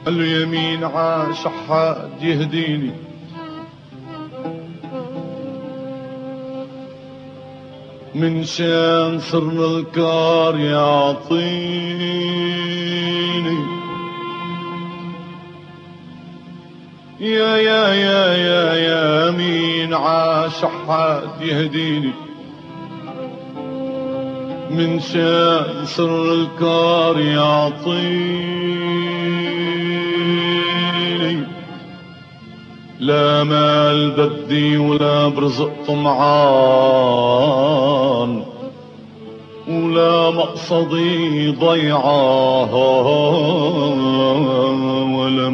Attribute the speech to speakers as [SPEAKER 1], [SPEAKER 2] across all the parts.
[SPEAKER 1] قال له يمين عاشحاد يهديني من شان صرنا الكار يعطيني يا مين عاشحاد يهديني من شان صرنا الكار يعطيني لا مال بدي ولا برزق طمعان ولا مقصدي ضيعة ولا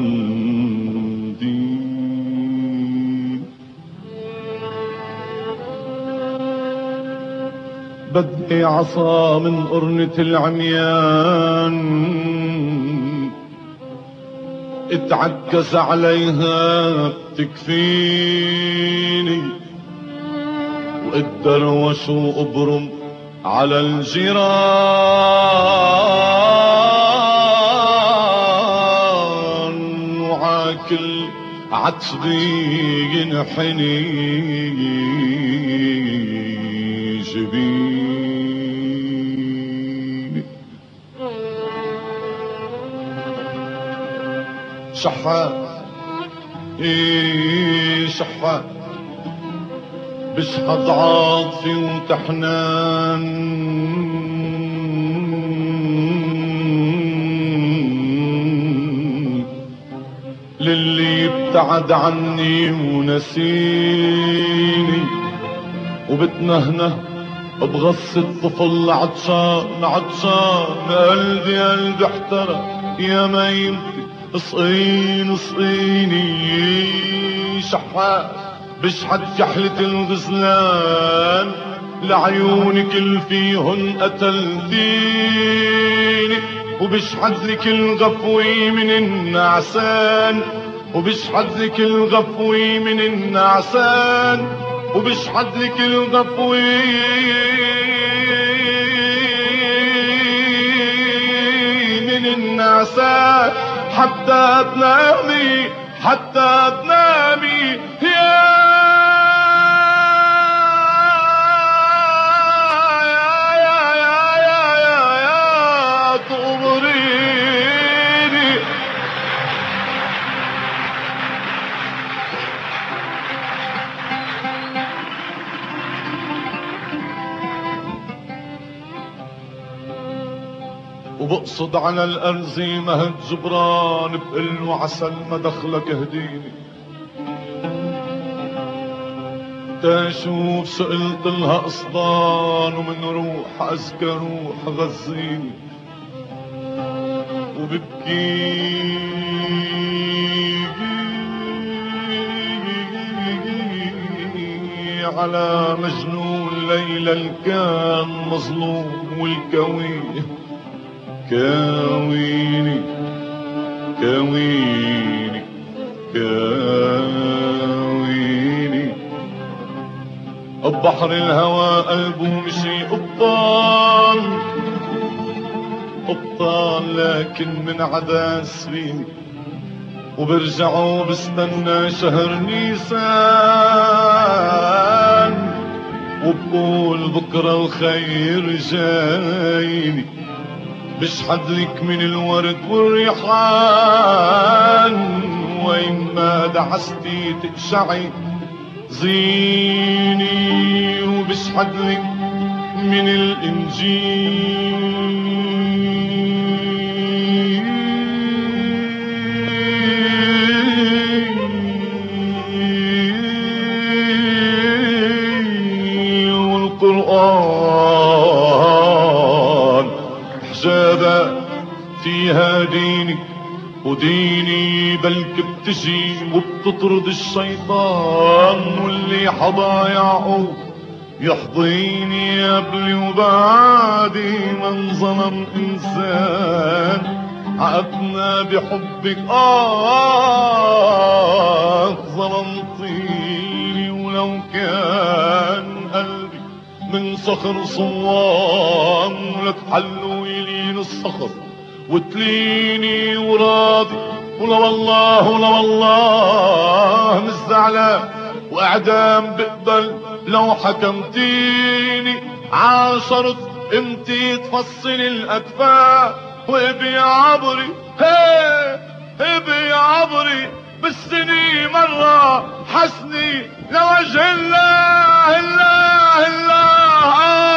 [SPEAKER 1] مدين بدي عصا من قرنة العميان اتعكس عليها بتكفيني واتدروش وابرم على الجيران وعاكل عتبي ينحني جبيني شحات شحات بشحط عاطفي وتحنان للي ابتعد عني ونسيني وبتنهنه بغص الطفل عطشان عطشان قلبي احترق يا ميمتي اسقيني اسقيني شحات بشحت كحلة الغزلان لعيونك اللي فيهن قتلتيني وبشحت لك الغفوي من النعسان وبشحت لك الغفوي من النعسان وبشحت لك الغفوي من النعسان حتى تنامي حتى تنامي يا تغمريني وبقصد على الأرزي مهد جبران بقله عسل ما دخلك اهديني تشوف سئلت لها قصدان ومن روح أزكى روح غزيني وببكي على مجنون ليلى الكان مظلوم والكويه كاويني كاويني كاويني ببحر الهوى قلبه مشي قبطان قبطان لكن من عدا سفيني وبرجعوا بستنى شهر نيسان وبقول بكرة الخير جايني بشحد لك من الورد والريحان وين ما دعستي تقشعي زيني وبشحد لك من الإنجيل والقرآن حجابة فيها دينك وديني بلك بتجي وبتطرد الشيطان واللي حضا يعقوب يحضيني قبلي وبعدي من ظلم إنسان عقدنا بحبك ظلمتيني ولو كان قلبي من صخر صوان لك حلوا يلين الصخر وتليني وراضي، ولا والله ولا والله مش زعلان، واعدام بقبل لو حكمتيني. عاشرت انتي تفصلي الاكفاء، وابي عبري ابي عبري بالسنين مرة حسني لوجه الله الله الله.